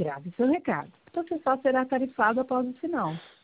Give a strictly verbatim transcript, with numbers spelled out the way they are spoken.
Grave seu recado. Você só será tarifado após o sinal.